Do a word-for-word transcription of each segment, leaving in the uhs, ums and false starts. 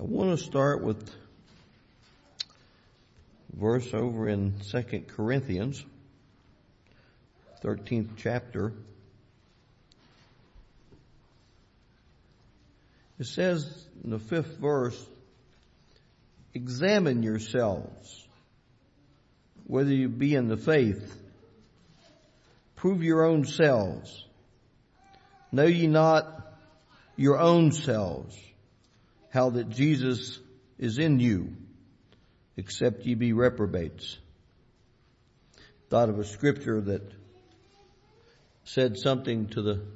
want to start with verse over in Second Corinthians, thirteenth chapter. It says in the fifth verse, examine yourselves, whether you be in the faith. Prove your own selves. Know ye not your own selves, how that Jesus is in you, except ye be reprobates. Thought of a scripture that said something to the,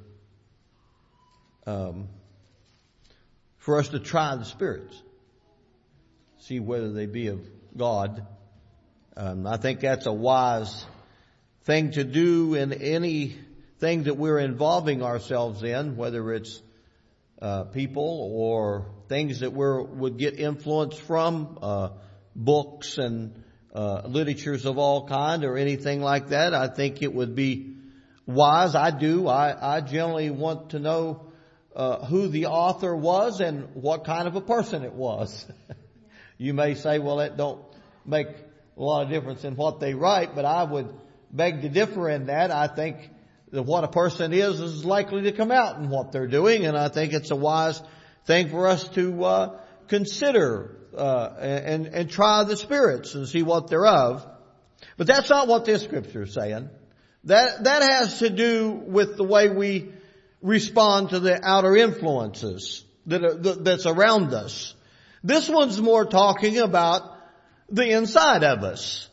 um, for us to try the spirits, see whether they be of God. Um, I think that's a wise thing to do in anything that we're involving ourselves in, whether it's uh, people or things that we would get influence from, uh, books and uh, literatures of all kind or anything like that. I think it would be wise. I do. I, I generally want to know uh, who the author was and what kind of a person it was. You may say, well, that don't make a lot of difference in what they write, but I would beg to differ in that. I think that what a person is is likely to come out in what they're doing, and I think it's a wise thing for us to uh, consider uh, and, and try the spirits and see what they're of. But that's not what this scripture is saying. That that has to do with the way we respond to the outer influences that are, that, that's around us. This one's more talking about the inside of us.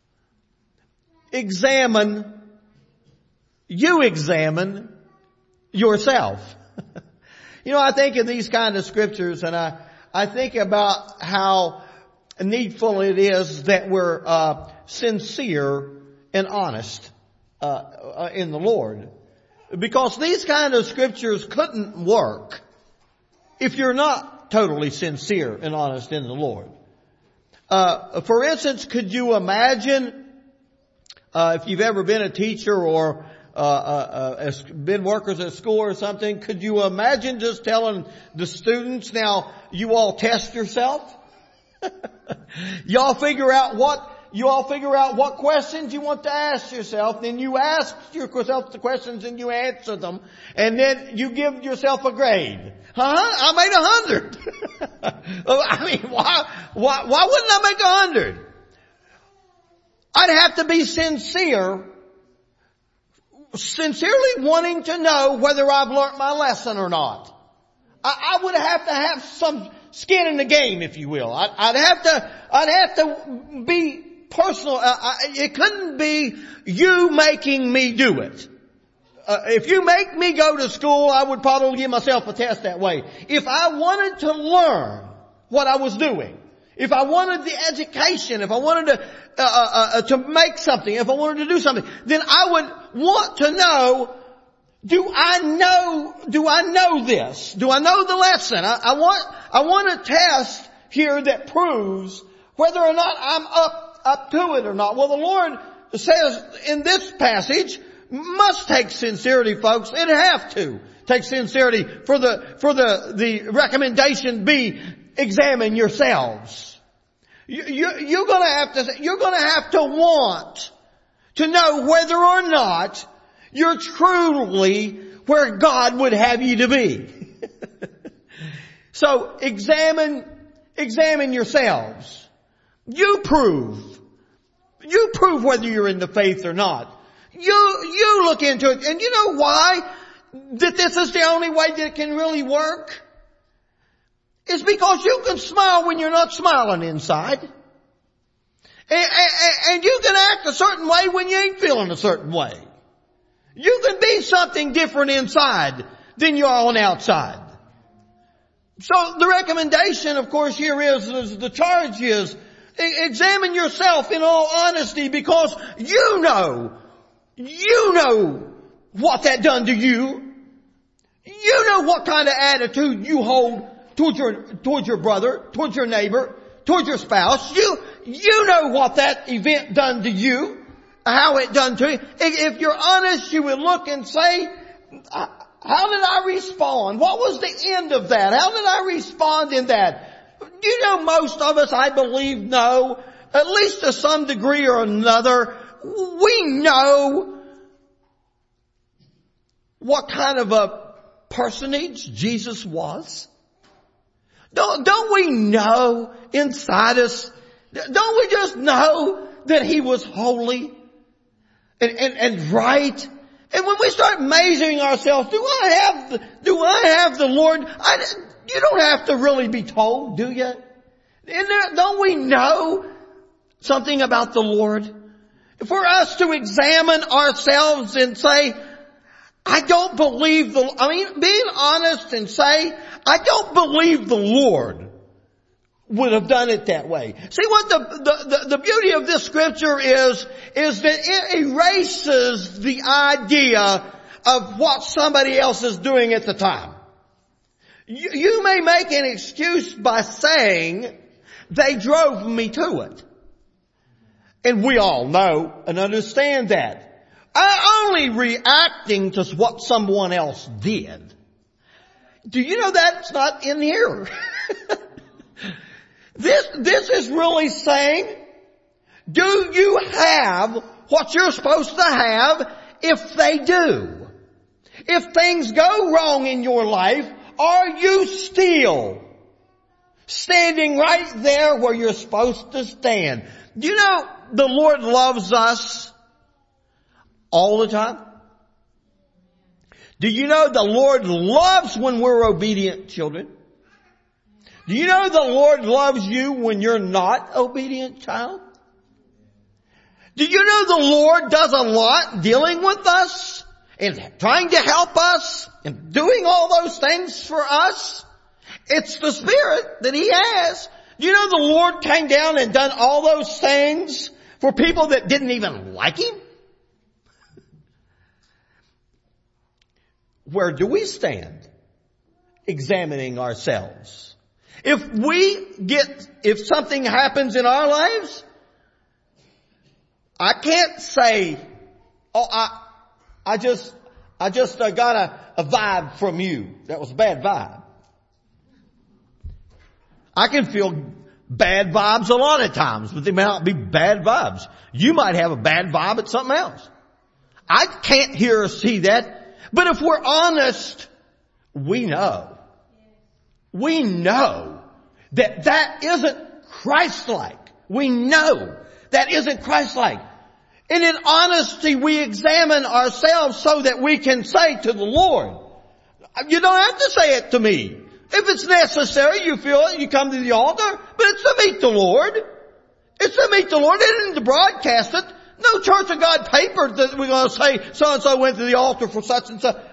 Examine, you examine yourself. You know, I think of these kind of scriptures and I, I think about how needful it is that we're uh, sincere and honest uh, uh, in the Lord. Because these kind of scriptures couldn't work if you're not totally sincere and honest in the Lord. Uh, for instance, could you imagine Uh, if you've ever been a teacher or uh, uh, uh, been workers at school or something, could you imagine just telling the students, now you all test yourself? Y'all figure out what, you all figure out what questions you want to ask yourself, then you ask yourself the questions and you answer them, and then you give yourself a grade. Huh? I made a hundred. I mean, why, why, why wouldn't I make a hundred? I'd have to be sincere, sincerely wanting to know whether I've learned my lesson or not. I, I would have to have some skin in the game, if you will. I'd, I'd have to, I'd have to be personal. Uh, I, it couldn't be you making me do it. Uh, if you make me go to school, I would probably give myself a test that way. If I wanted to learn what I was doing, if I wanted the education, if I wanted to uh, uh, uh, to make something, if I wanted to do something, then I would want to know, do I know, do I know this? Do I know the lesson? I, I want, I want a test here that proves whether or not I'm up, up to it or not. Well, the Lord says in this passage, must take sincerity, folks. It have to take sincerity for the, for the, the recommendation be, examine yourselves. You, you, you're gonna have to, you're gonna have to want to know whether or not you're truly where God would have you to be. So examine, examine yourselves. You prove, you prove whether you're in the faith or not. You, you look into it, and you know why that this is the only way that it can really work? It's because you can smile when you're not smiling inside. And, and, and you can act a certain way when you ain't feeling a certain way. You can be something different inside than you are on the outside. So the recommendation, of course, here is, is the charge is, examine yourself in all honesty, because you know, you know what that done to you. You know what kind of attitude you hold towards your, towards your brother, towards your neighbor, towards your spouse. You, you know what that event done to you, how it done to you. If you're honest, you would look and say, how did I respond? What was the end of that? How did I respond in that? you know most of us, I believe, know, at least to some degree or another, we know what kind of a personage Jesus was. Don't, don't we know inside us, don't we just know that He was holy and, and, and right? And when we start measuring ourselves, do I have the, do I have the Lord? I, you don't have to really be told, do you? And there, don't we know something about the Lord? For us to examine ourselves and say, I don't believe the, I mean, being honest and say, I don't believe the Lord would have done it that way. See what the, the, the, the beauty of this scripture is, is that it erases the idea of what somebody else is doing at the time. You, you may make an excuse by saying, they drove me to it. And we all know and understand that. I'm only reacting to what someone else did. Do you know that's not in here? This, this is really saying, do you have what you're supposed to have if they do? If things go wrong in your life, are you still standing right there where you're supposed to stand? Do you know the Lord loves us all the time? Do you know the Lord loves when we're obedient children? Do you know the Lord loves you when you're not obedient child? Do you know the Lord does a lot dealing with us and trying to help us and doing all those things for us? It's the Spirit that He has. Do you know the Lord came down and done all those things for people that didn't even like Him? Where do we stand examining ourselves? If we get, if something happens in our lives, I can't say, oh, I, I just, I just uh, got a, a vibe from you. That was a bad vibe. I can feel bad vibes a lot of times, but they may not be bad vibes. You might have a bad vibe at something else. I can't hear or see that, but if we're honest, we know. We know that that isn't Christ-like. We know that isn't Christ-like. And in honesty, we examine ourselves so that we can say to the Lord, you don't have to say it to me. If it's necessary, you feel it, you come to the altar, but it's to meet the Lord. It's to meet the Lord. It isn't to broadcast it. No Church of God paper that we're going to say so-and-so went to the altar for such and such.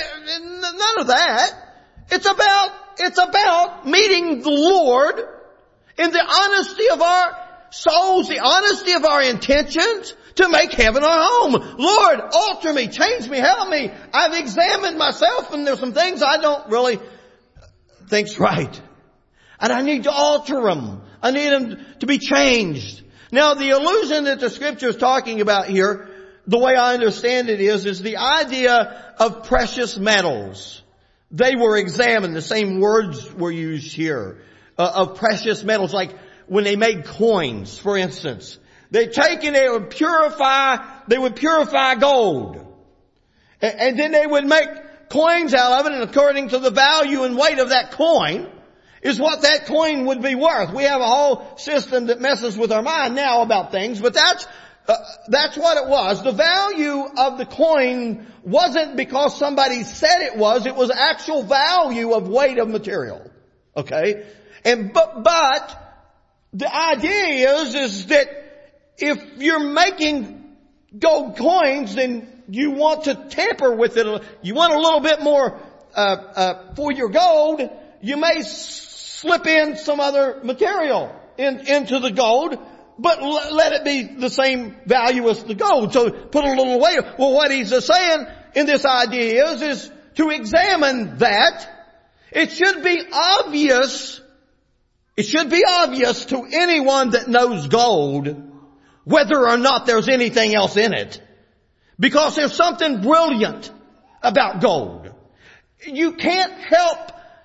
None of that. It's about, it's about meeting the Lord in the honesty of our souls, the honesty of our intentions to make heaven our home. Lord, alter me, change me, help me. I've examined myself and there's some things I don't really think's right. And I need to alter them. I need them to be changed. Now the illusion that the scripture is talking about here, the way I understand it is, is the idea of precious metals. They were examined. The same words were used here. Uh, of precious metals, like when they made coins, for instance. They take and they would purify, they would purify gold. And, and then they would make coins out of it, and according to the value and weight of that coin is what that coin would be worth. We have a whole system that messes with our mind now about things, but that's Uh, that's what it was. The value of the coin wasn't because somebody said it was. It was actual value of weight of material. Okay? And, but, but, the idea is, is that if you're making gold coins, then you want to tamper with it. You want a little bit more, uh, uh, for your gold. You may slip in some other material in, into the gold. But let it be the same value as the gold. So put a little away. Well, what he's saying in this idea is, is to examine that. It should be obvious. It should be obvious to anyone that knows gold whether or not there's anything else in it. Because there's something brilliant about gold. You can't help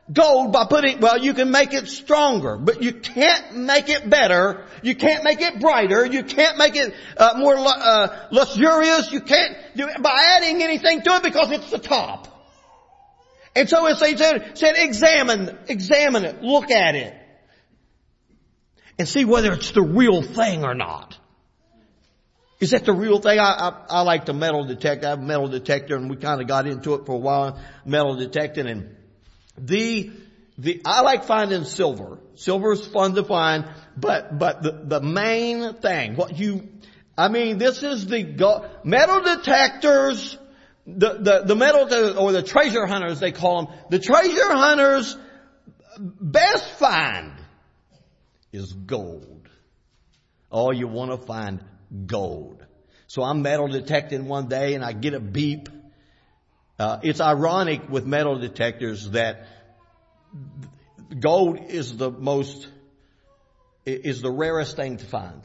gold by putting, well, you can make it stronger, but you can't make it better. You can't make it brighter. You can't make it uh, more uh, luxurious. You can't do it by adding anything to it because it's the top. And so as they said, said examine, examine it, look at it, and see whether it's the real thing or not. Is that the real thing? I, I, I like the metal detector. I have a metal detector, and we kind of got into it for a while, metal detecting, and The, the, I like finding silver. Silver is fun to find, but, but the, the main thing, what you, I mean, this is the go, metal detectors, the, the, the metal, or the treasure hunters, they call them. The treasure hunters' best find is gold. Oh, you want to find gold. So I'm metal detecting one day and I get a beep. Uh, it's ironic with metal detectors that gold is the most, is the rarest thing to find.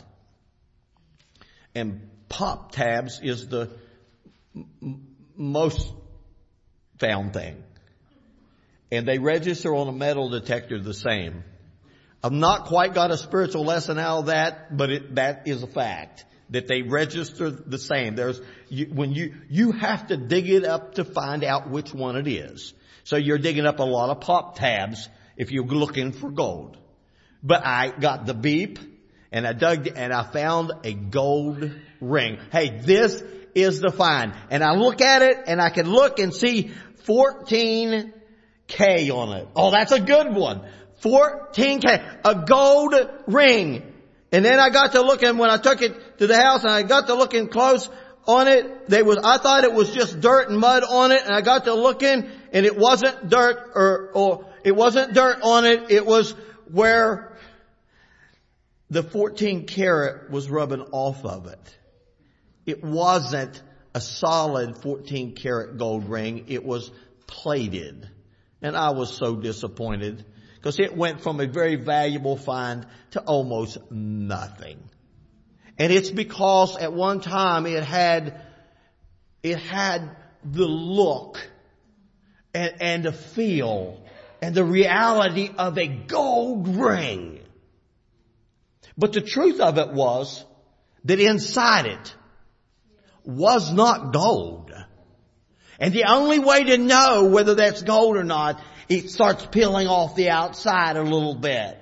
And pop tabs is the m- most found thing. And they register on a metal detector the same. I've not quite got a spiritual lesson out of that, but it, that is a fact. That they register the same. There's, you, when you, you have to dig it up to find out which one it is. So you're digging up a lot of pop tabs if you're looking for gold. But I got the beep and I dug and I found a gold ring. Hey, this is the find. And I look at it and I can look and see fourteen K on it. Oh, that's a good one. fourteen K. A gold ring. And then I got to looking, when I took it to the house and I got to looking close on it, they was, I thought it was just dirt and mud on it, and I got to looking and it wasn't dirt or, or, it wasn't dirt on it, it was where the fourteen karat was rubbing off of it. It wasn't a solid fourteen karat gold ring, it was plated. And I was so disappointed. Because it went from a very valuable find to almost nothing. And it's because at one time it had, it had the look and, and the feel and the reality of a gold ring. But the truth of it was that inside it was not gold. And the only way to know whether that's gold or not, it starts peeling off the outside a little bit.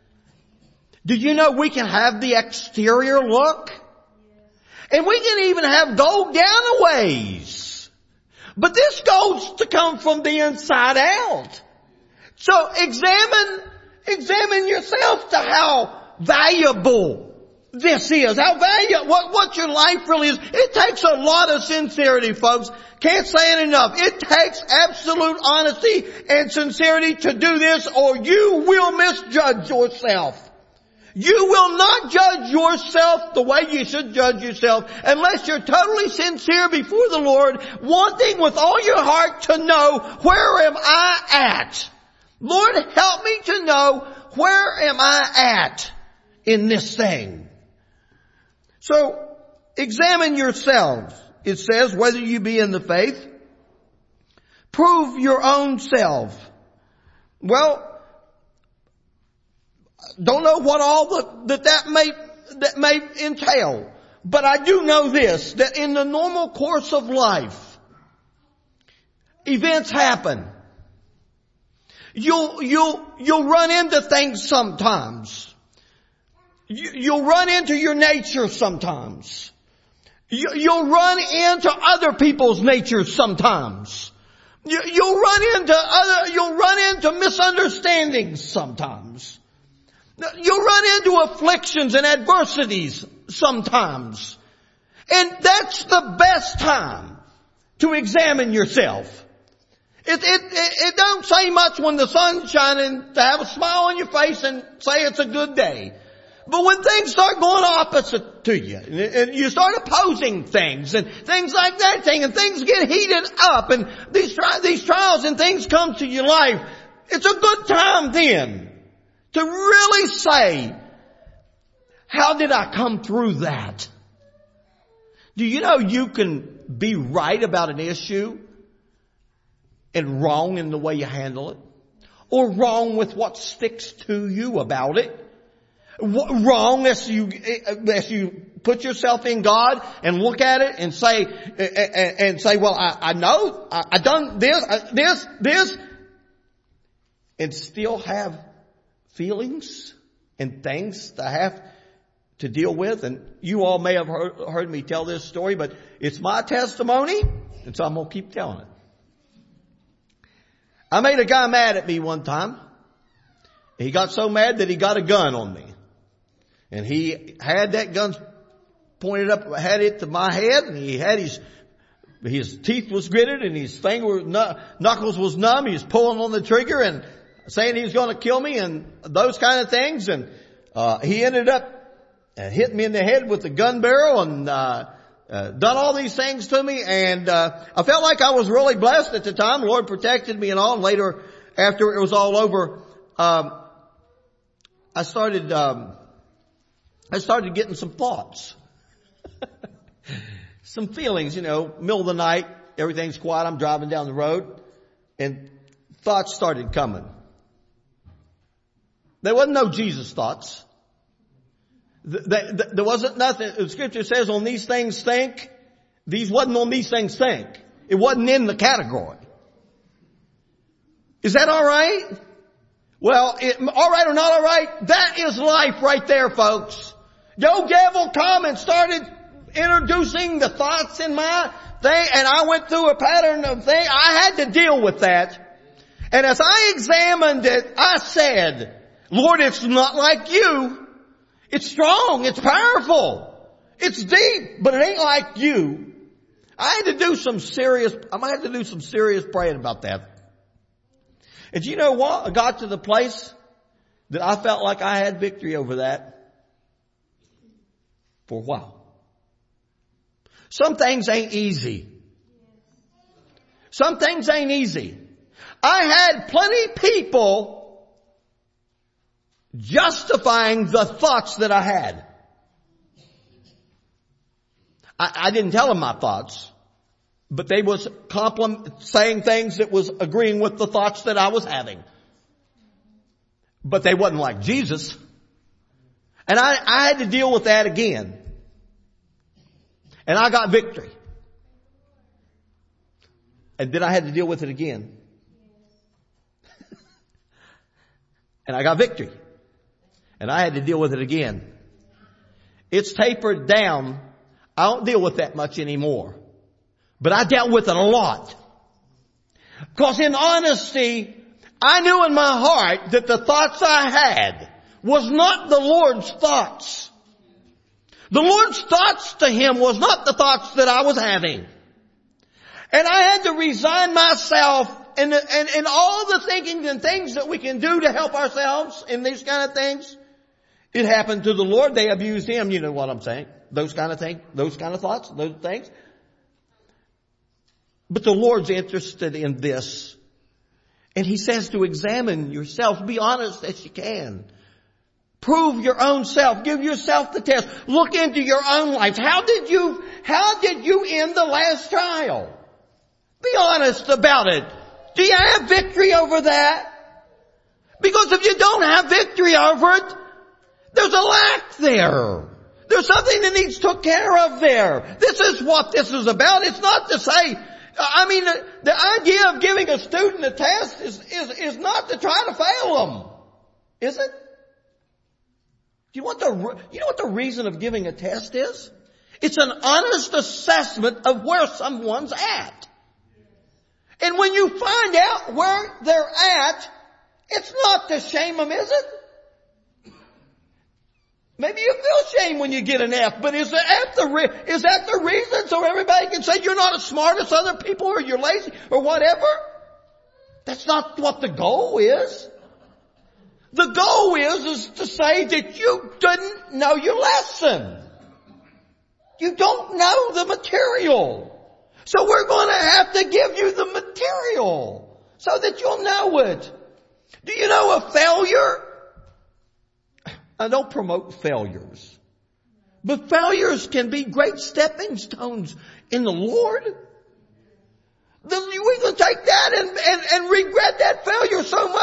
Do you know we can have the exterior look? And we can even have gold down a ways. But this gold's to come from the inside out. So examine, examine yourself to how valuable this is. How valuable, what, what your life really is. It takes a lot of sincerity, folks. Can't say it enough. It takes absolute honesty and sincerity to do this, or you will misjudge yourself. You will not judge yourself the way you should judge yourself unless you're totally sincere before the Lord, wanting with all your heart to know, where am I at? Lord, help me to know, where am I at in this thing? So, examine yourselves. It says, whether you be in the faith, prove your own self. Well, don't know what all the, that that may, that may entail. But I do know this, that in the normal course of life, events happen. You'll, you'll, you'll run into things sometimes. You, you'll run into your nature sometimes. You, you'll run into other people's natures sometimes. You, you'll run into other, you'll run into misunderstandings sometimes. You'll run into afflictions and adversities sometimes. And that's the best time to examine yourself. It, it, it, it don't say much when the sun's shining to have a smile on your face and say it's a good day. But when things start going opposite to you, and you start opposing things, and things like that thing, and things get heated up, and these, tri- these trials and things come to your life, it's a good time then to really say, how did I come through that? Do you know you can be right about an issue and wrong in the way you handle it? or wrong with what sticks to you about it. Wrong as you, as you put yourself in God and look at it and say, and say, well, I, I know, I, I done this, this, this, and still have feelings and things to have to deal with. And you all may have heard, heard me tell this story, but it's my testimony, and so I'm going to keep telling it. I made a guy mad at me one time. He got so mad that he got a gun on me. And he had that gun pointed up, had it to my head, and he had his, his teeth was gritted and his finger, knuckles was numb. He was pulling on the trigger and saying he was going to kill me and those kind of things. And, uh, he ended up uh, hitting me in the head with the gun barrel and, uh, uh, done all these things to me. And, uh, I felt like I was really blessed at the time. The Lord protected me and all. And later, after it was all over, um, I started, um, I started getting some thoughts. Some feelings, you know, middle of the night, everything's quiet, I'm driving down the road, and thoughts started coming. There wasn't no Jesus thoughts. There wasn't nothing. The scripture says on these things think. These wasn't on these things think. It wasn't in the category. Is that all right? Well, it, all right or not all right, that is life right there, folks. Joe Devil come and started introducing the thoughts in my thing, and I went through a pattern of things. I had to deal with that. And as I examined it, I said, Lord, it's not like you. It's strong. It's powerful. It's deep, but it ain't like you. I had to do some serious, I might have to do some serious praying about that. And you know what? I got to the place that I felt like I had victory over that for a while. Some things ain't easy. Some things ain't easy. I had plenty of people justifying the thoughts that I had. I, I didn't tell them my thoughts, but they was compliment, saying things that was agreeing with the thoughts that I was having. But they wasn't like Jesus. And I, I had to deal with that again. And I got victory. And then I had to deal with it again. And I got victory. And I had to deal with it again. It's tapered down. I don't deal with that much anymore. But I dealt with it a lot. Because in honesty, I knew in my heart that the thoughts I had was not the Lord's thoughts. The Lord's thoughts to Him was not the thoughts that I was having. And I had to resign myself and, and, and all the thinking and things that we can do to help ourselves in these kind of things. It happened to the Lord. They abused Him. You know what I'm saying? Those kind of things, those kind of thoughts, those things. But the Lord's interested in this. And He says to examine yourself. Be honest as you can. Prove your own self. Give yourself the test. Look into your own life. How did you, how did you end the last trial? Be honest about it. Do you have victory over that? Because if you don't have victory over it, there's a lack there. There's something that needs took care of there. This is what this is about. It's not to say, I mean, the, the idea of giving a student a test is, is, is not to try to fail them. Is it? Do you want the, you know what the reason of giving a test is? It's an honest assessment of where someone's at. And when you find out where they're at, it's not to shame them, is it? Maybe you feel shame when you get an F, but is the F the re- is that the reason so everybody can say you're not as smart as other people or you're lazy or whatever? That's not what the goal is. The goal is, is to say that you didn't know your lesson. You don't know the material. So we're going to have to give you the material so that you'll know it. Do you know a failure? I don't promote failures. But failures can be great stepping stones in the Lord. Then we can take that and, and, and regret that failure so much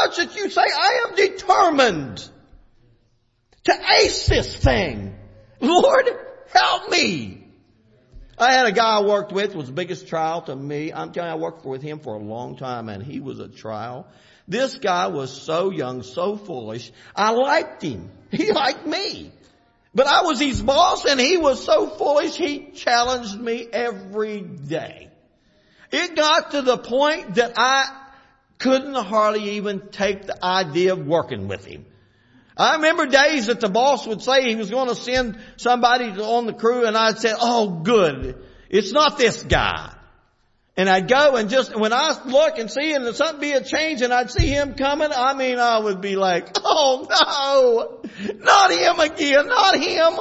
much that you say, I am determined to ace this thing. Lord, help me. I had a guy I worked with, was the biggest trial to me. I'm telling you, I worked with him for a long time, and he was a trial. This guy was so young, so foolish. I liked him. He liked me. But I was his boss, and he was so foolish, he challenged me every day. It got to the point that I couldn't hardly even take the idea of working with him. I remember days that the boss would say he was going to send somebody on the crew, and I'd say, oh good, it's not this guy. And I'd go and just, when I look and see and something be a change and I'd see him coming, I mean, I would be like, oh no, not him again, not him.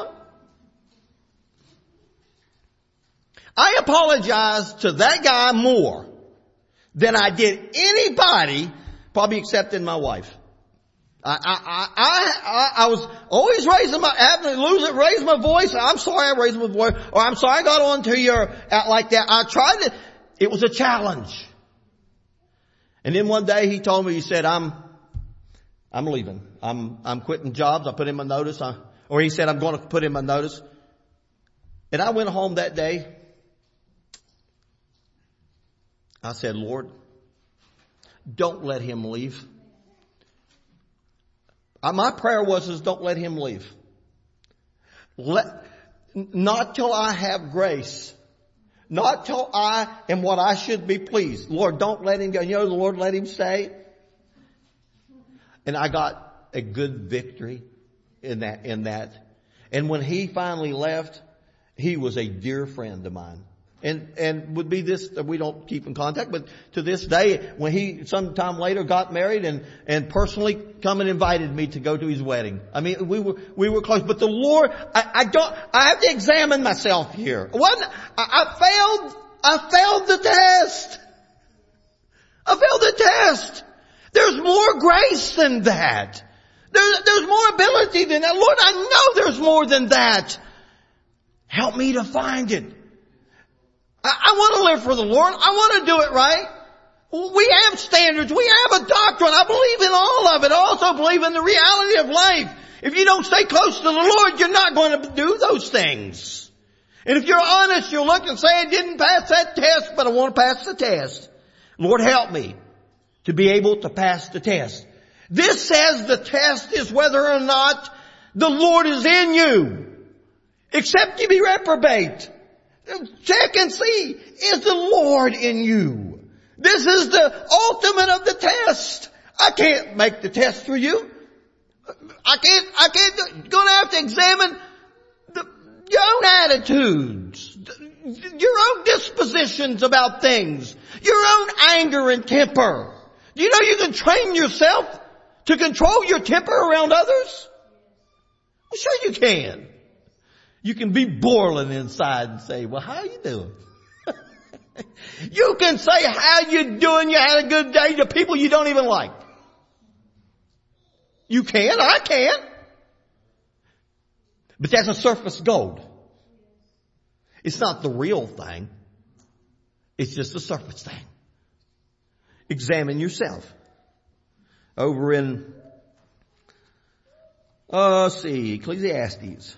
I apologized to that guy more than I did anybody, probably excepting my wife. I, I, I, I, I was always raising my, having to lose it, raise my voice. I'm sorry I raised my voice, or I'm sorry I got on to your, like that. I tried to, it was a challenge. And then one day he told me, he said, I'm, I'm leaving. I'm, I'm quitting jobs. I put him a notice. I, or he said, I'm going to put him a notice. And I went home that day. I said, Lord, don't let him leave. My prayer was, is don't let him leave. Let, not till I have grace. Not till I am what I should be pleased. Lord, don't let him go. You know, the Lord let him stay. And I got a good victory in that, in that. And when he finally left, he was a dear friend of mine. And, and would be this, we don't keep in contact, but to this day, when he sometime later got married and, and personally come and invited me to go to his wedding. I mean, we were, we were close, but the Lord, I, I don't, I have to examine myself here. One, I, I failed, I failed the test. I failed the test. There's more grace than that. There's, there's more ability than that. Lord, I know there's more than that. Help me to find it. I, I want to live for the Lord. I want to do it right. We have standards. We have a doctrine. I believe in all of it. I also believe in the reality of life. If you don't stay close to the Lord, you're not going to do those things. And if you're honest, you'll look and say, I didn't pass that test, but I want to pass the test. Lord, help me to be able to pass the test. This says the test is whether or not the Lord is in you. Except you be reprobate. Check and see, is the Lord in you? This is the ultimate of the test. I can't make the test for you. I can't, I can't, you're going to have to examine the, your own attitudes, your own dispositions about things, your own anger and temper. Do you know you can train yourself to control your temper around others? Well, sure you can. You can be boiling inside and say, well, how you doing? You can say, how you doing? You had a good day to people you don't even like. You can. I can. But that's a surface gold. It's not the real thing. It's just a surface thing. Examine yourself. Over in, uh, let's see, Ecclesiastes.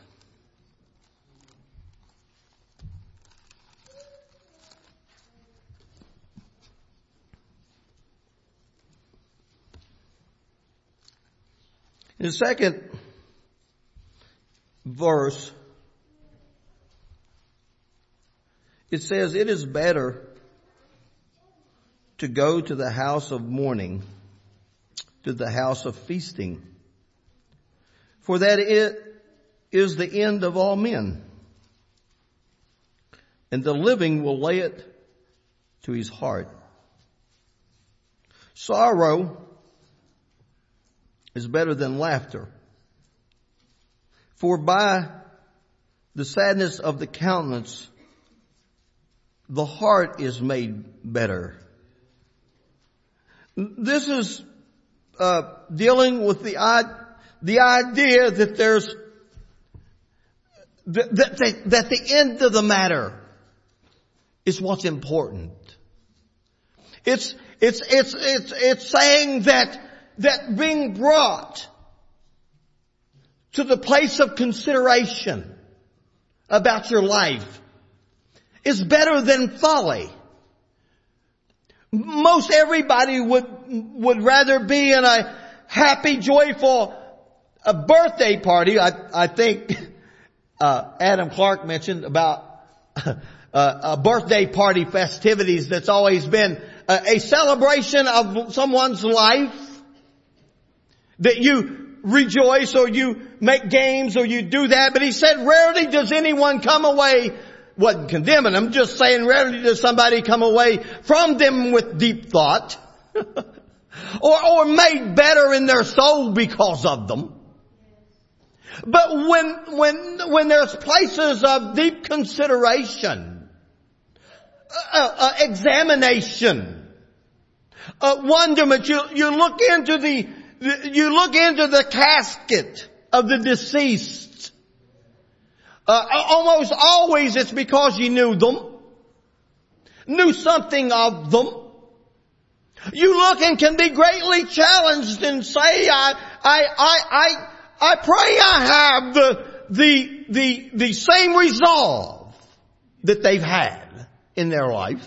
In the second verse, it says, it is better to go to the house of mourning, to the house of feasting, for that it is the end of all men, and the living will lay it to his heart. Sorrow is better than laughter, for by the sadness of the countenance, the heart is made better. This is uh, dealing with the the idea that there's that, that that the end of the matter is what's important. It's it's it's it's it's saying that that being brought to the place of consideration about your life is better than folly. Most everybody would, would rather be in a happy, joyful a birthday party. I, I think, uh, Adam Clark mentioned about uh, a birthday party festivities that's always been a, a celebration of someone's life, that you rejoice or you make games or you do that. But he said rarely does anyone come away, wasn't condemning them, just saying rarely does somebody come away from them with deep thought or, or made better in their soul because of them. But when, when, when there's places of deep consideration, uh, uh, examination, uh, wonderment, you, you look into the, you look into the casket of the deceased. Uh, almost always it's because you knew them, knew something of them. You look and can be greatly challenged and say, I, I, I, I, I pray I have the, the, the, the same resolve that they've had in their life.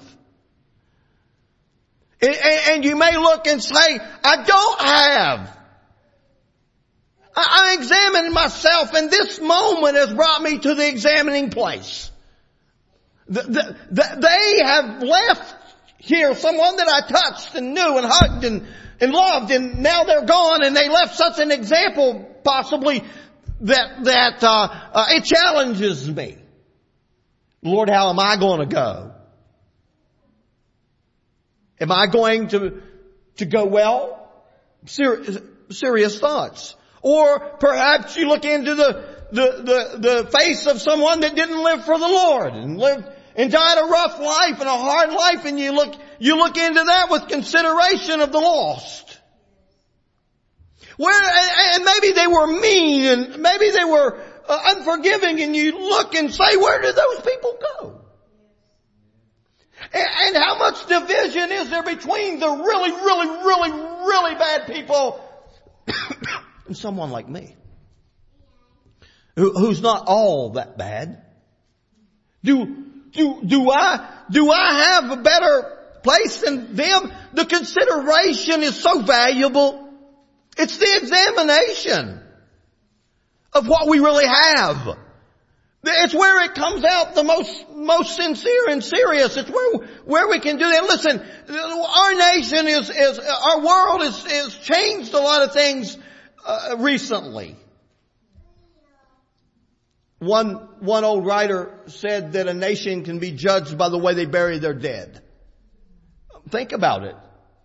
And, and you may look and say, I don't have. I, I examine myself and this moment has brought me to the examining place. The, the, the, they have left here someone that I touched and knew and hugged and, and loved, and now they're gone, and they left such an example possibly that, that, uh, uh, it challenges me. Lord, how am I going to go? Am I going to, to go well? Serious, serious thoughts. Or perhaps you look into the, the, the, the face of someone that didn't live for the Lord and lived and died a rough life and a hard life, and you look, you look into that with consideration of the lost. Where, and maybe they were mean and maybe they were uh, unforgiving, and you look and say, where did those people go? And, and how much division is there between the really, really, really, really bad people and someone like me, who, who's not all that bad? Do, do, do I, do I have a better place than them? The consideration is so valuable. It's the examination of what we really have. It's where it comes out the most, most sincere and serious. It's where, where we can do that. Listen, our nation is, is, our world is, is changed a lot of things, uh, recently. One, one old writer said that a nation can be judged by the way they bury their dead. Think about it.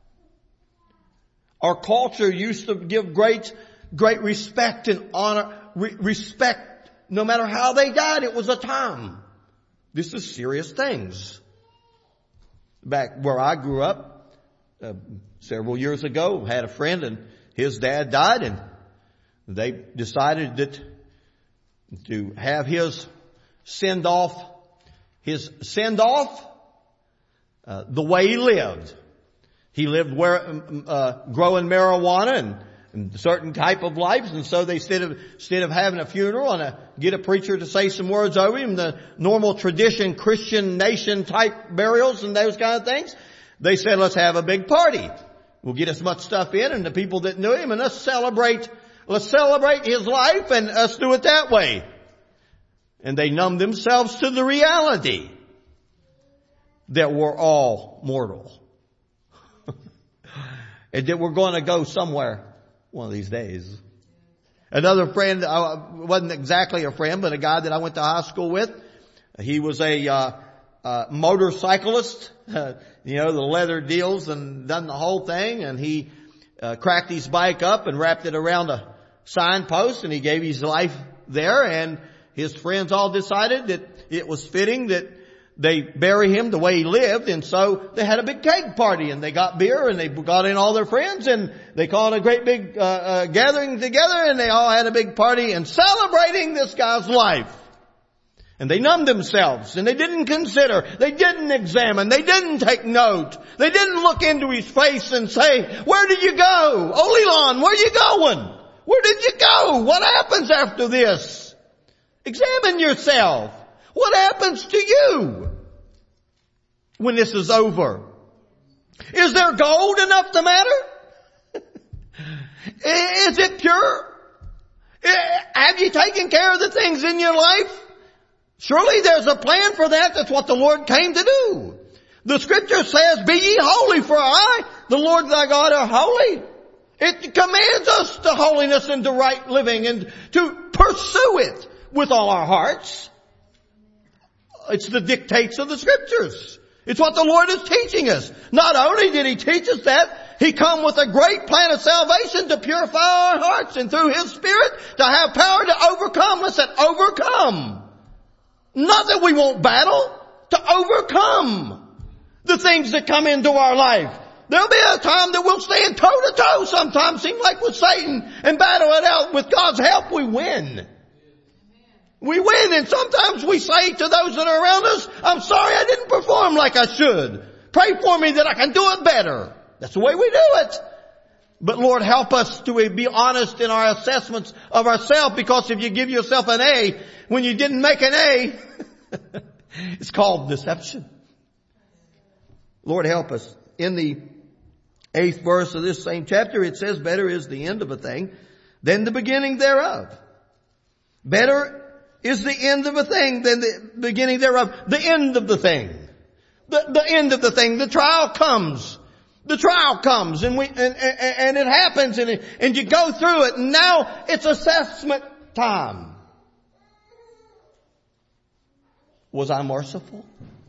Our culture used to give great, great respect and honor, re- respect no matter how they died. It was a time. This is serious things. Back where I grew up, uh, several years ago, had a friend and his dad died, and they decided that to have his send off, his send off, uh, the way he lived. He lived where, uh, growing marijuana and, and certain type of lives. And so they, instead of, instead of having a funeral and a, get a preacher to say some words over him, the normal tradition, Christian nation type burials and those kind of things, they said, let's have a big party. We'll get as much stuff in and the people that knew him, and let's celebrate, let's celebrate his life, and let's do it that way. And they numbed themselves to the reality that we're all mortal. And that we're going to go somewhere one of these days. Another friend, uh, wasn't exactly a friend, but a guy that I went to high school with, he was a uh, uh motorcyclist, uh, you know, the leather deals, and done the whole thing. And he uh, cracked his bike up and wrapped it around a signpost, and he gave his life there. And his friends all decided that it was fitting that they bury him the way he lived, and so they had a big cake party, and they got beer, and they got in all their friends, and they called a great big uh, uh, gathering together, and they all had a big party and celebrating this guy's life. And they numbed themselves, and they didn't consider, they didn't examine, they didn't take note. They didn't look into his face and say, where did you go? Olilon, where are you going? Where did you go? What happens after this? Examine yourself. What happens to you when this is over? Is there gold enough to matter? Is it pure? Have you taken care of the things in your life? Surely there's a plan for that. That's what the Lord came to do. The scripture says, be ye holy, for I, the Lord thy God, are holy. It commands us to holiness and to right living and to pursue it with all our hearts. It's the dictates of the scriptures. It's what the Lord is teaching us. Not only did He teach us that, He come with a great plan of salvation to purify our hearts and through His Spirit to have power to overcome. Listen, overcome. Not that we won't battle, to overcome the things that come into our life. There'll be a time that we'll stand toe to toe, sometimes seem like with Satan, and battle it out. With God's help, we win. We win, and sometimes we say to those that are around us, I'm sorry I didn't perform like I should. Pray for me that I can do it better. That's the way we do it. But Lord, help us to be honest in our assessments of ourselves, because if you give yourself an A when you didn't make an A, it's called deception. Lord, help us. In the eighth verse of this same chapter, it says, better is the end of a thing than the beginning thereof. Better is the end of a thing than the beginning thereof. The end of the thing. The, the end of the thing. The trial comes. The trial comes and we, and, and, and it happens and, it, and you go through it, and now it's assessment time. Was I merciful?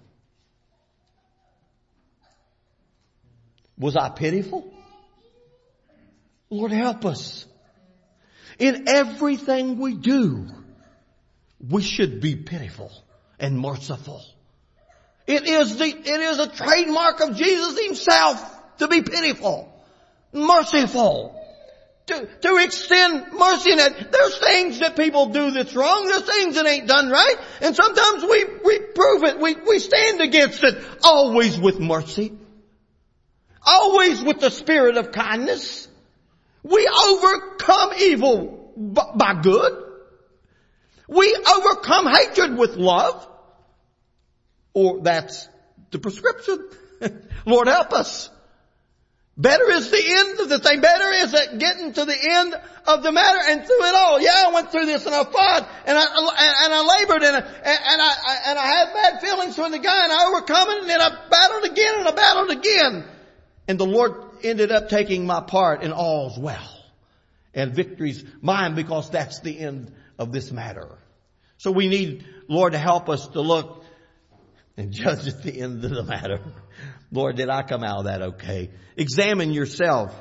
Was I pitiful? Lord, help us. In everything we do, we should be pitiful and merciful. It is the, it is a trademark of Jesus Himself to be pitiful, merciful, to, to extend mercy in it. There's things that people do that's wrong. There's things that ain't done right. And sometimes we, we prove it. We, we stand against it. Always with mercy. Always with the spirit of kindness. We overcome evil by good. We overcome hatred with love. Or that's the prescription. Lord, help us. Better is the end of the thing. Better is it getting to the end of the matter and through it all. Yeah, I went through this and I fought and I, and I labored and I, and I, and I had bad feelings for the guy and I overcome it, and then I battled again and I battled again. And the Lord ended up taking my part, and all's well. And victory's mine, because that's the end of this matter. So we need, Lord, to help us to look and judge at the end of the matter. Lord, did I come out of that okay? Examine yourself.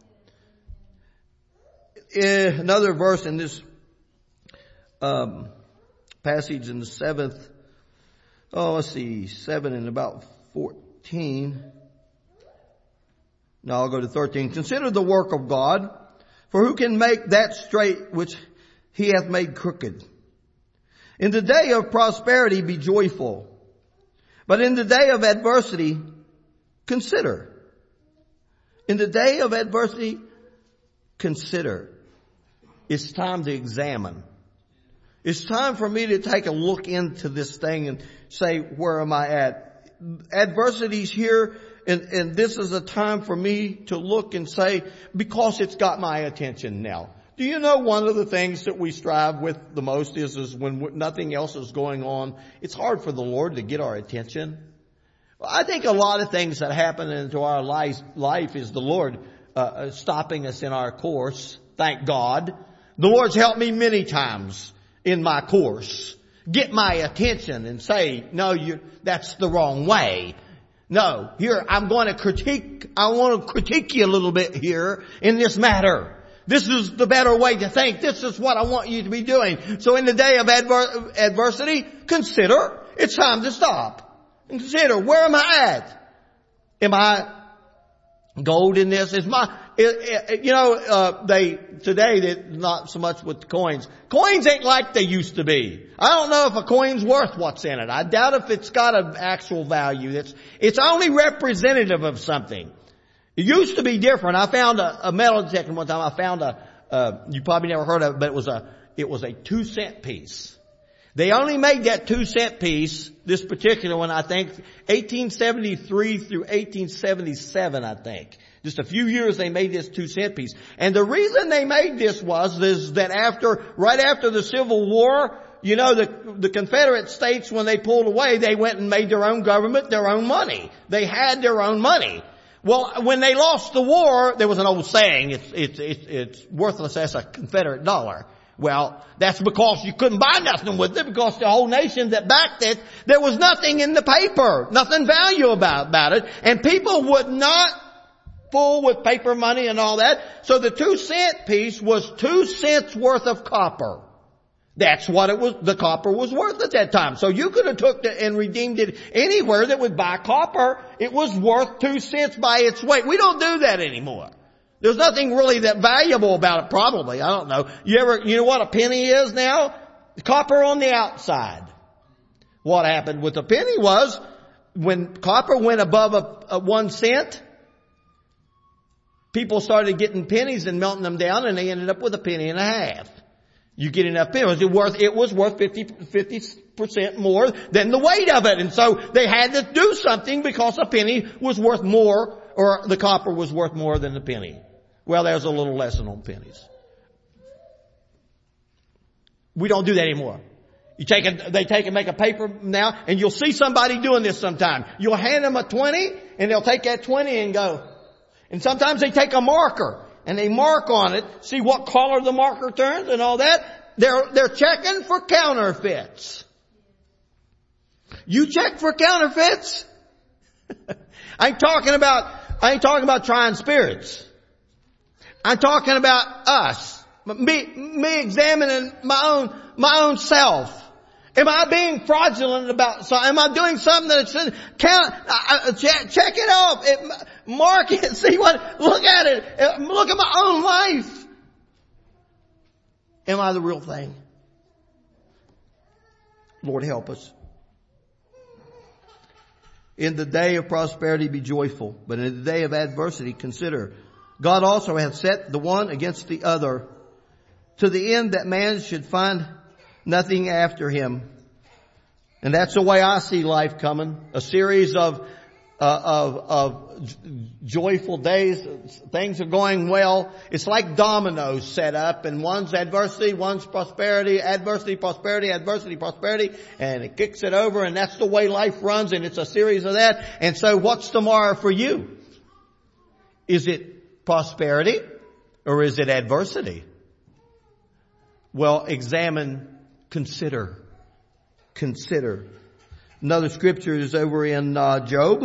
Another verse in this um, passage in the seventh, oh, let's see, seven and about fourteen. No, I'll go to thirteen. Consider the work of God, for who can make that straight which He hath made crooked? In the day of prosperity be joyful, but in the day of adversity consider. In the day of adversity, consider. It's time to examine. It's time for me to take a look into this thing and say, where am I at? Adversity's here, and, and this is a time for me to look and say, because it's got my attention now. Do you know one of the things that we strive with the most is, is when nothing else is going on, it's hard for the Lord to get our attention. I think a lot of things that happen into our life, life is the Lord uh, stopping us in our course. Thank God. The Lord's helped me many times in my course. Get my attention and say, no, you that's the wrong way. No, here, I'm going to critique, I want to critique you a little bit here in this matter. This is the better way to think. This is what I want you to be doing. So in the day of adver- adversity, consider it's time to stop. And consider, where am I at? Am I gold in this. Is my, it, it, you know, uh, they, today, they not so much with the coins. Coins ain't like they used to be. I don't know if a coin's worth what's in it. I doubt if it's got an actual value. It's, it's only representative of something. It used to be different. I found a, a metal detector one time. I found a, uh, you probably never heard of it, but it was a, it was a two cent piece. They only made that two cent piece, this particular one, I think, eighteen seventy-three through eighteen seventy-seven, I think. Just a few years they made this two cent piece. And the reason they made this was, is that after, right after the Civil War, you know, the, the Confederate States, when they pulled away, they went and made their own government, their own money. They had their own money. Well, when they lost the war, there was an old saying, it's, it's, it's, it's worthless as a Confederate dollar. Well, that's because you couldn't buy nothing with it, because the whole nation that backed it, there was nothing in the paper, nothing valuable about, about it, and people would not fool with paper money and all that. So the two cent piece was two cents worth of copper. That's what it was, the copper was worth at that time. So you could have took it and redeemed it anywhere that would buy copper. It was worth two cents by its weight. We don't do that anymore. There's nothing really that valuable about it, probably. I don't know. You ever, you know what a penny is now? Copper on the outside. What happened with the penny was, when copper went above a, a one cent, people started getting pennies and melting them down, and they ended up with a penny and a half. You get enough pennies. It was worth, it was worth fifty, fifty percent more than the weight of it. And so they had to do something, because a penny was worth more, or the copper was worth more than the penny. Well, there's a little lesson on pennies. We don't do that anymore. You take a, they take and make a paper now, and you'll see somebody doing this sometime. You'll hand them a twenty, and they'll take that twenty and go. And sometimes they take a marker, and they mark on it, see what color the marker turns and all that. They're, they're checking for counterfeits. You check for counterfeits? I ain't talking about, I ain't talking about trying spirits. I'm talking about us. Me, me examining my own, my own self. Am I being fraudulent about something? Am I doing something that's in, count, uh, check, check it off. It, mark it. See what, look at it. Look at my own life. Am I the real thing? Lord, help us. In the day of prosperity, be joyful. But in the day of adversity, consider, God also hath set the one against the other, to the end that man should find nothing after him. And that's the way I see life coming. A series of, uh, of, of joyful days. Things are going well. It's like dominoes set up, and one's adversity, one's prosperity, adversity, prosperity, adversity, prosperity, and it kicks it over, and that's the way life runs, and it's a series of that. And so what's tomorrow for you? Is it prosperity or is it adversity? Well, examine, consider, consider. Another scripture is over in uh, Job.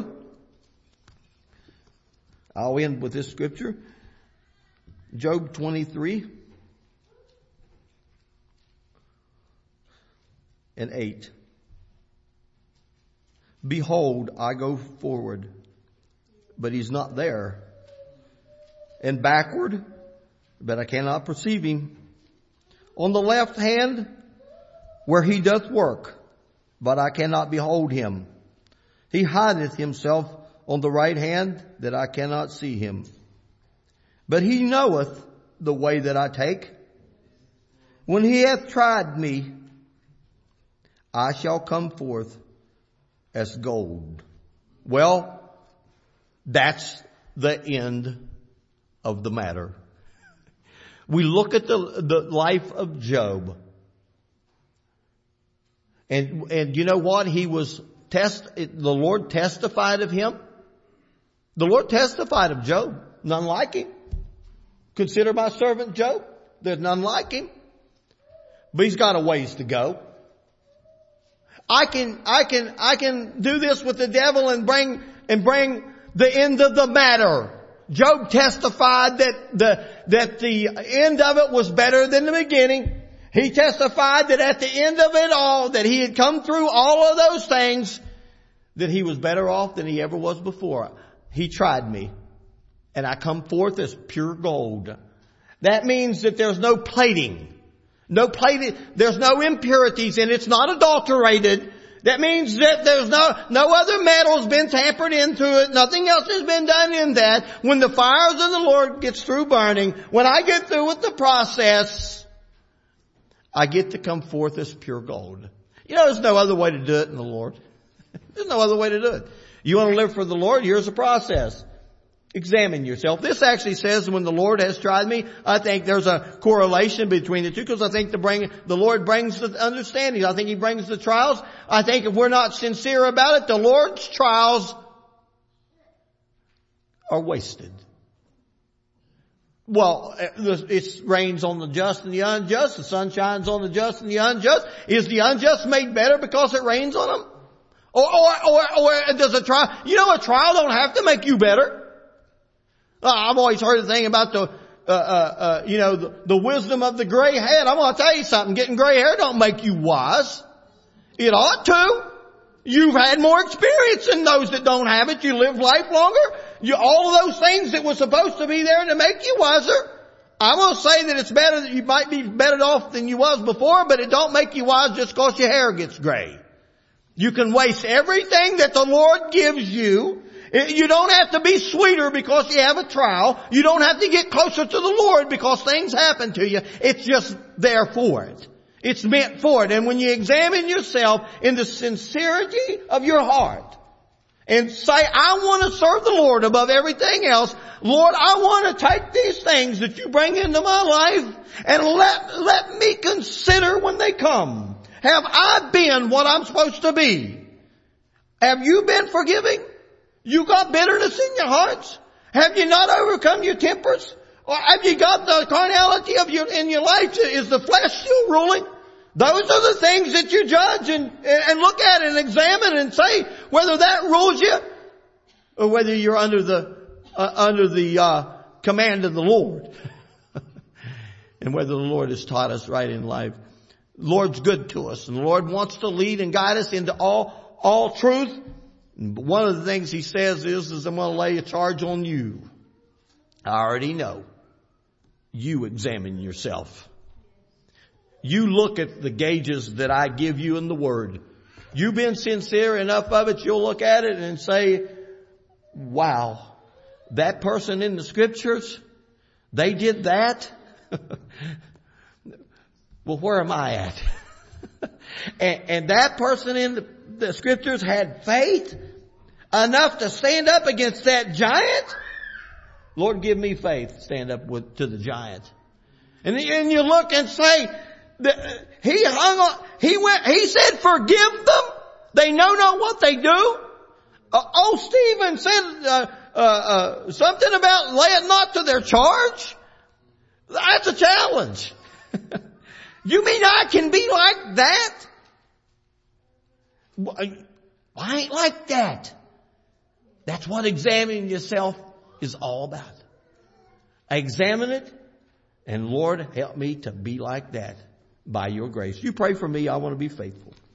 I'll end with this scripture. Job twenty-three and eight. Behold, I go forward, but he's not there. And backward, but I cannot perceive him. On the left hand, where he doth work, but I cannot behold him. He hideth himself on the right hand, that I cannot see him. But he knoweth the way that I take. When he hath tried me, I shall come forth as gold. Well, that's the end of the matter. We look at the, the life of Job. And, and you know what? He was test, the Lord testified of him. The Lord testified of Job. None like him. Consider my servant Job. There's none like him. But he's got a ways to go. I can, I can, I can do this with the devil and bring, and bring the end of the matter. Job testified that the, that the end of it was better than the beginning. He testified that at the end of it all, that he had come through all of those things, that he was better off than he ever was before. He tried me. and I come forth as pure gold. That means that there's no plating. No plating. There's no impurities and it's not adulterated. That means that there's no, no other metal's been tampered into it. Nothing else has been done in that. When the fires of the Lord gets through burning, when I get through with the process, I get to come forth as pure gold. You know, there's no other way to do it in the Lord. There's no other way to do it. You want to live for the Lord? Here's the process. Examine yourself. This actually says when the Lord has tried me, I think there's a correlation between the two because I think the bring, the Lord brings the understanding. I think He brings the trials. I think if we're not sincere about it, the Lord's trials are wasted. Well, it rains on the just and the unjust. The sun shines on the just and the unjust. Is the unjust made better because it rains on them? Or, or, or, or does a trial, you know, a trial don't have to make you better. Uh, I've always heard the thing about the, uh, uh, uh, you know, the, the wisdom of the gray head. I'm going to tell you something. Getting gray hair don't make you wise. It ought to. You've had more experience than those that don't have it. You live life longer. You, all of those things that were supposed to be there to make you wiser. I will say that it's better that you might be better off than you was before, but it don't make you wise just because your hair gets gray. You can waste everything that the Lord gives you. You don't have to be sweeter because you have a trial. You don't have to get closer to the Lord because things happen to you. It's just there for it. It's meant for it. And when you examine yourself in the sincerity of your heart and say, I want to serve the Lord above everything else. Lord, I want to take these things that you bring into my life and let, let me consider when they come. Have I been what I'm supposed to be? Have you been forgiving? You got bitterness in your hearts? Have you not overcome your tempers? Or have you got the carnality of your, in your life? Is the flesh still ruling? Those are the things that you judge and, and look at and examine and say whether that rules you or whether you're under the, uh, under the, uh, command of the Lord. And whether the Lord has taught us right in life. The Lord's good to us and the Lord wants to lead and guide us into all, all truth. But one of the things He says is, is I'm going to lay a charge on you. I already know. You examine yourself. You look at the gauges that I give you in the Word. You've been sincere enough of it, you'll look at it and say, wow, that person in the Scriptures, they did that? Well, where am I at? and, and that person in the, the Scriptures had faith enough to stand up against that giant. Lord, give me faith to stand up with, to the giant. And, and you look and say, the, he hung on, he went, he said, forgive them. They know not what they do. Uh, oh, Stephen said, uh, uh, uh, something about lay it not to their charge. That's a challenge. You mean I can be like that? I ain't like that. That's what examining yourself is all about. I examine it, and Lord, help me to be like that by your grace. You pray for me. I want to be faithful.